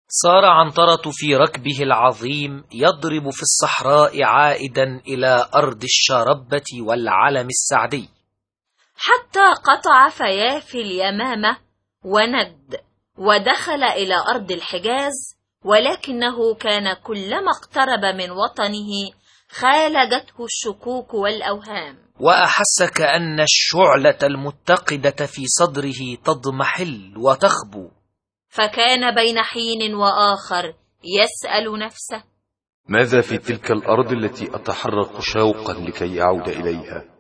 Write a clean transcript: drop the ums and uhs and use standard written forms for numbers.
صار عنترة في ركبه العظيم يضرب في الصحراء عائدا إلى أرض الشاربة والعلم السعدي، حتى قطع فيافي اليمامة وند ودخل إلى أرض الحجاز، ولكنه كان كلما اقترب من وطنه خالجته الشكوك والأوهام، وأحس كأن الشعلة المتقدة في صدره تضمحل وتخبو، فكان بين حين وآخر يسأل نفسه: ماذا في تلك الأرض التي أتحرك شوقا لكي أعود إليها؟